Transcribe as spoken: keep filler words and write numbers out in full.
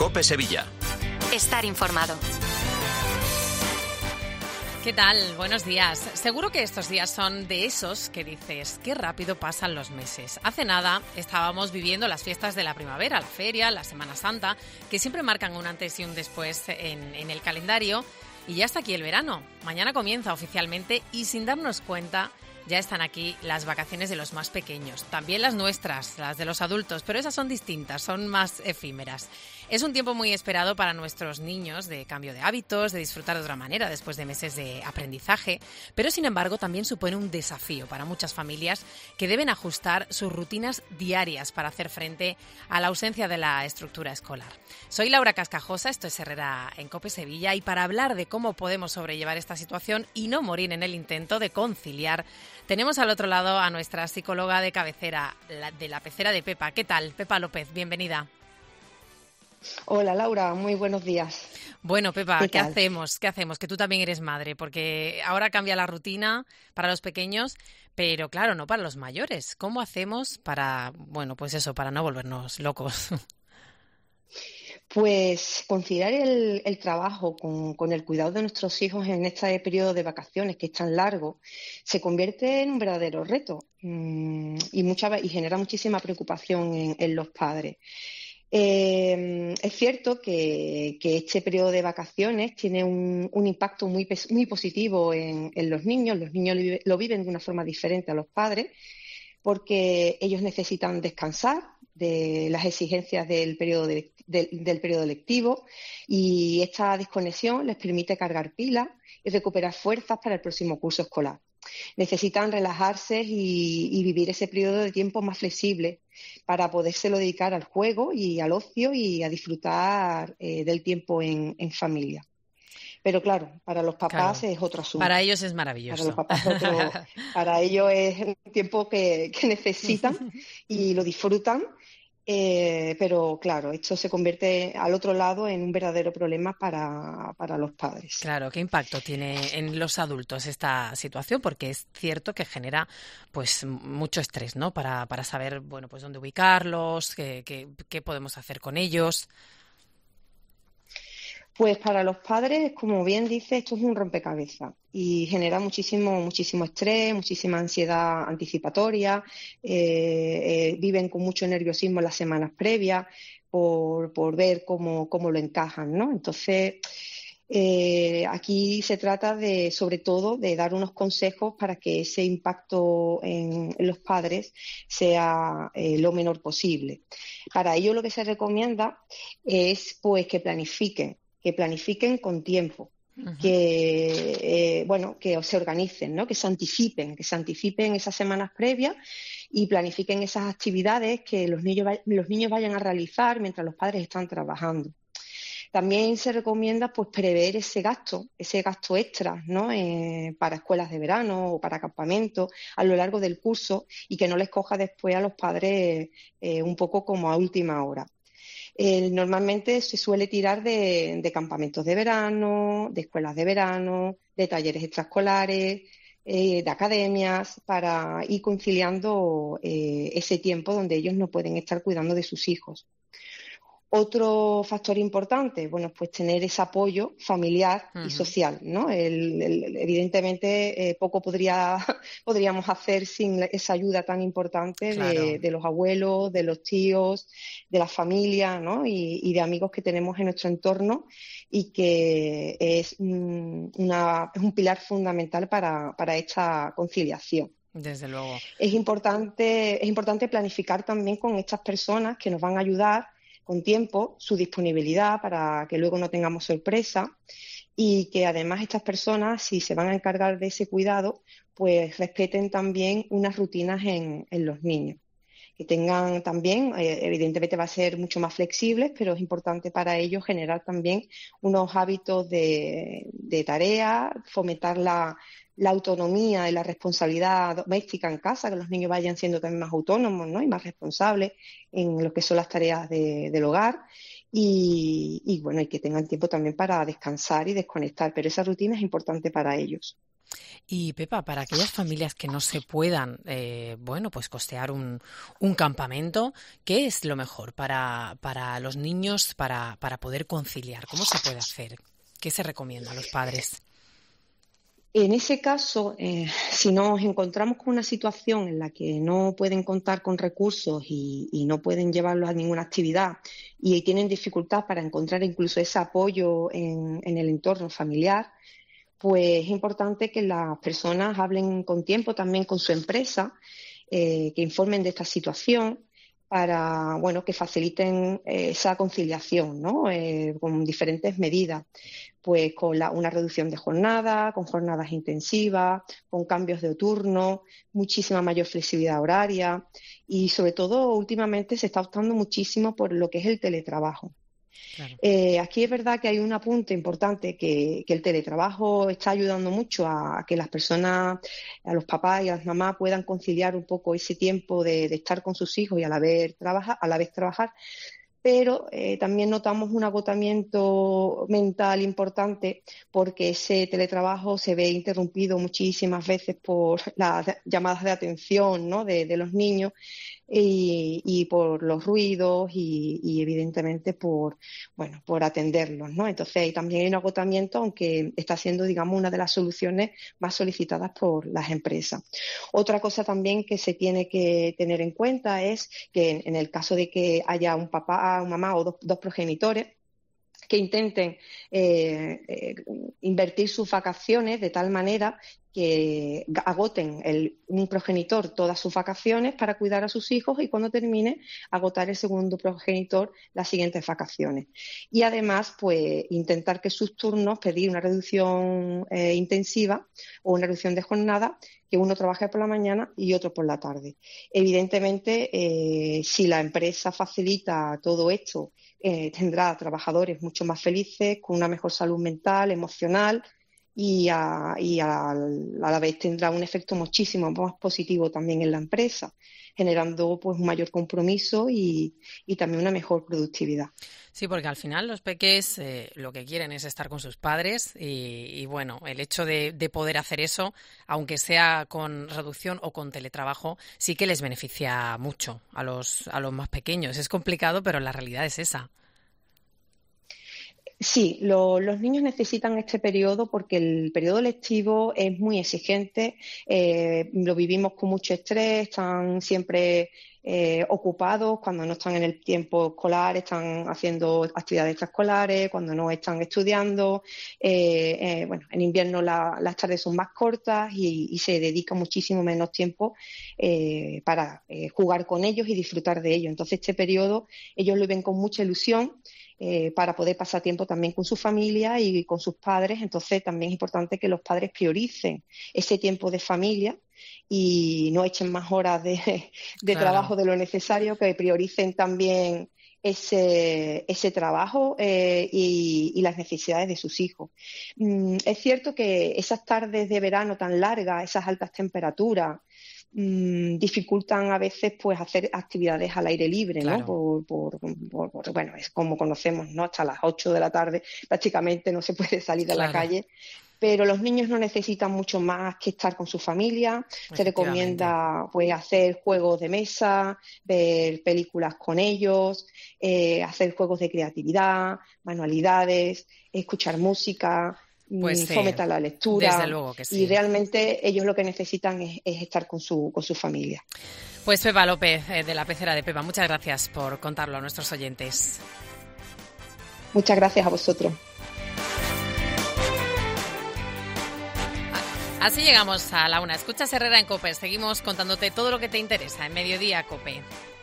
COPE Sevilla. Estar informado. ¿Qué tal? Buenos días. Seguro que estos días son de esos que dices, qué rápido pasan los meses. Hace nada estábamos viviendo las fiestas de la primavera, la feria, la Semana Santa, que siempre marcan un antes y un después en, en el calendario. Y ya está aquí el verano. Mañana comienza oficialmente y sin darnos cuenta ya están aquí las vacaciones de los más pequeños. También las nuestras, las de los adultos, pero esas son distintas, son más efímeras. Es un tiempo muy esperado para nuestros niños de cambio de hábitos, de disfrutar de otra manera después de meses de aprendizaje, pero sin embargo también supone un desafío para muchas familias que deben ajustar sus rutinas diarias para hacer frente a la ausencia de la estructura escolar. Soy Laura Cascajosa, esto es Herrera en COPE Sevilla, y para hablar de cómo podemos sobrellevar esta situación y no morir en el intento de conciliar, tenemos al otro lado a nuestra psicóloga de cabecera, la, de la pecera de Pepa. ¿Qué tal? Pepa López, bienvenida. Hola Laura, muy buenos días. Bueno, Pepa, ¿qué, ¿Qué hacemos? ¿Qué hacemos? Que tú también eres madre, porque ahora cambia la rutina para los pequeños, pero claro, no para los mayores. ¿Cómo hacemos para, bueno, pues eso, para no volvernos locos? Pues conciliar el, el trabajo con, con el cuidado de nuestros hijos en este periodo de vacaciones que es tan largo se convierte en un verdadero reto mmm, y, mucha, y genera muchísima preocupación en, en los padres. Eh, es cierto que, que este periodo de vacaciones tiene un, un impacto muy, muy positivo en, en los niños. Los niños lo viven de una forma diferente a los padres porque ellos necesitan descansar de las exigencias del periodo, de, del, del periodo lectivo, y esta desconexión les permite cargar pilas y recuperar fuerzas para el próximo curso escolar. Necesitan relajarse y, y vivir ese periodo de tiempo más flexible para podérselo dedicar al juego y al ocio y a disfrutar eh, del tiempo en, en familia. Pero claro, para los papás claro, es otro asunto. Para ellos es maravilloso. Para los papás es otro, para ellos es un tiempo que, que necesitan y lo disfrutan. Eh, pero claro, esto se convierte al otro lado en un verdadero problema para, para los padres. Claro, ¿qué impacto tiene en los adultos esta situación? Porque es cierto que genera pues mucho estrés, ¿no? Para, para saber, bueno, pues dónde ubicarlos, qué, qué, qué podemos hacer con ellos. Pues para los padres, como bien dice, esto es un rompecabezas y genera muchísimo, muchísimo estrés, muchísima ansiedad anticipatoria, eh, eh, viven con mucho nerviosismo las semanas previas por, por ver cómo, cómo lo encajan, ¿no? Entonces, eh, aquí se trata de, sobre todo, de dar unos consejos para que ese impacto en, en los padres sea eh, lo menor posible. Para ello, lo que se recomienda es, pues, que planifiquen. que planifiquen con tiempo, uh-huh. que eh, bueno, que se organicen, ¿no? Que se anticipen, que se anticipen esas semanas previas y planifiquen esas actividades que los niños, los niños vayan a realizar mientras los padres están trabajando. También se recomienda pues prever ese gasto, ese gasto extra, ¿no? Eh, para escuelas de verano o para campamentos a lo largo del curso y que no les coja después a los padres eh, un poco como a última hora. Eh, normalmente se suele tirar de, de campamentos de verano, de escuelas de verano, de talleres extraescolares, eh, de academias, para ir conciliando eh, ese tiempo donde ellos no pueden estar cuidando de sus hijos. Otro factor importante, bueno, pues tener ese apoyo familiar uh-huh. y social, ¿no? El, el, evidentemente, eh, poco podría, podríamos hacer sin esa ayuda tan importante claro. de, de los abuelos, de los tíos, de la familia, ¿no? Y, y de amigos que tenemos en nuestro entorno y que es, mm, una, es un pilar fundamental para, para esta conciliación. Desde luego. Es importante, es importante planificar también con estas personas que nos van a ayudar con tiempo su disponibilidad para que luego no tengamos sorpresa y que además estas personas, si se van a encargar de ese cuidado, pues respeten también unas rutinas en, en los niños. Que tengan también, eh, evidentemente va a ser mucho más flexibles, pero es importante para ellos generar también unos hábitos de, de tarea, fomentar la, la autonomía y la responsabilidad doméstica en casa, que los niños vayan siendo también más autónomos, ¿no? Y más responsables en lo que son las tareas de, del hogar y, y bueno, y que tengan tiempo también para descansar y desconectar, pero esa rutina es importante para ellos. Y Pepa, para aquellas familias que no se puedan, eh, bueno, pues costear un, un campamento, ¿qué es lo mejor para, para los niños para, para poder conciliar? ¿Cómo se puede hacer? ¿Qué se recomienda a los padres? En ese caso, eh, si nos encontramos con una situación en la que no pueden contar con recursos y, y no pueden llevarlos a ninguna actividad y tienen dificultad para encontrar incluso ese apoyo en, en el entorno familiar, pues es importante que las personas hablen con tiempo también con su empresa, eh, que informen de esta situación para, bueno, que faciliten eh, esa conciliación, ¿no? Eh, con diferentes medidas, pues con la, una reducción de jornada, con jornadas intensivas, con cambios de turno, muchísima mayor flexibilidad horaria y sobre todo últimamente se está optando muchísimo por lo que es el teletrabajo. Claro. Eh, aquí es verdad que hay un apunte importante que, que el teletrabajo está ayudando mucho a, a que las personas, a los papás y a las mamás puedan conciliar un poco ese tiempo de, de estar con sus hijos y a la vez trabajar, a la vez trabajar. Pero eh, también notamos un agotamiento mental importante porque ese teletrabajo se ve interrumpido muchísimas veces por las llamadas de atención, ¿no? de, de los niños y, y por los ruidos y, y evidentemente por, bueno, por atenderlos, ¿no? Entonces también hay un agotamiento, aunque está siendo, digamos, una de las soluciones más solicitadas por las empresas. Otra cosa también que se tiene que tener en cuenta es que en el caso de que haya un papá, una mamá o dos, dos progenitores que intenten eh, eh, invertir sus vacaciones de tal manera que agoten el, un progenitor todas sus vacaciones para cuidar a sus hijos y cuando termine agotar el segundo progenitor las siguientes vacaciones. Y además, pues intentar que sus turnos, pedir una reducción eh, intensiva o una reducción de jornada, que uno trabaje por la mañana y otro por la tarde. Evidentemente, eh, si la empresa facilita todo esto, eh, tendrá trabajadores mucho más felices, con una mejor salud mental, emocional, y, a, y a, a la vez tendrá un efecto muchísimo más positivo también en la empresa, generando pues un mayor compromiso y, y también una mejor productividad. Sí, porque al final los peques eh, lo que quieren es estar con sus padres y, y bueno, el hecho de, de poder hacer eso, aunque sea con reducción o con teletrabajo, sí que les beneficia mucho a los, a los más pequeños. Es complicado, pero la realidad es esa. Sí, lo, los niños necesitan este periodo porque el periodo lectivo es muy exigente, eh, lo vivimos con mucho estrés, están siempre eh, ocupados, cuando no están en el tiempo escolar están haciendo actividades extraescolares, cuando no están estudiando, eh, eh, bueno, en invierno la, las tardes son más cortas y, y se dedica muchísimo menos tiempo eh, para eh, jugar con ellos y disfrutar de ellos. Entonces este periodo ellos lo ven con mucha ilusión. Eh, para poder pasar tiempo también con su familia y con sus padres. Entonces también es importante que los padres prioricen ese tiempo de familia y no echen más horas de, de claro. trabajo de lo necesario, que prioricen también ese, ese trabajo eh, y, y las necesidades de sus hijos. Mm, es cierto que esas tardes de verano tan largas, esas altas temperaturas, Mm, dificultan a veces pues hacer actividades al aire libre, claro. ¿no? Por, por, por, por, bueno, es como conocemos, ¿no? Hasta las ocho de la tarde prácticamente no se puede salir a claro. la calle. Pero los niños no necesitan mucho más que estar con su familia. Se recomienda pues hacer juegos de mesa, ver películas con ellos, eh, hacer juegos de creatividad, manualidades, escuchar música. Pues fomentar la lectura. Desde luego que sí. Y realmente ellos lo que necesitan es, es estar con su, con su familia. Pues Pepa López, eh, de la Pecera de Pepa, muchas gracias por contarlo a nuestros oyentes. Muchas gracias a vosotros. Así llegamos a la una. Escuchas Herrera en COPE. Seguimos contándote todo lo que te interesa en Mediodía COPE.